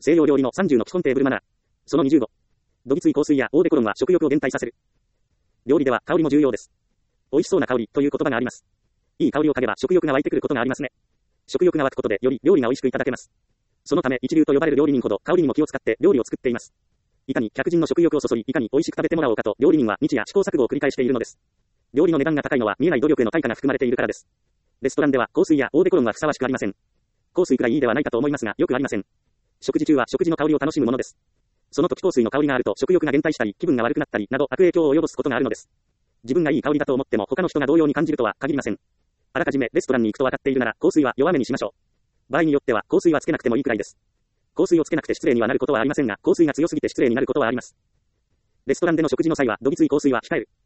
西洋料理の30の基本テーブルマナー。その25。どぎつい香水やオーデコロンは食欲を減退させる。料理では香りも重要です。美味しそうな香りという言葉があります。いい香りを嗅げば食欲が湧いてくることがありますね。食欲が湧くことでより料理が美味しくいただけます。そのため一流と呼ばれる料理人ほど香りにも気を使って料理を作っています。いかに客人の食欲をそそり、いかに美味しく食べてもらおうかと料理人は日夜試行錯誤を繰り返しているのです。料理の値段が高いのは見えない努力への対価が含まれているからです。レストランでは香水やオーデコロンはふさわしくありません。香水くらいいいではないかと思いますが、よくありません。食事中は食事の香りを楽しむものです。その時香水の香りがあると食欲が減退したり、気分が悪くなったりなど悪影響を及ぼすことがあるのです。自分がいい香りだと思っても他の人が同様に感じるとは限りません。あらかじめレストランに行くと分かっているなら香水は弱めにしましょう。場合によっては香水はつけなくてもいいくらいです。香水をつけなくて失礼にはなることはありませんが、香水が強すぎて失礼になることはあります。レストランでの食事の際はどぎつい香水は控える。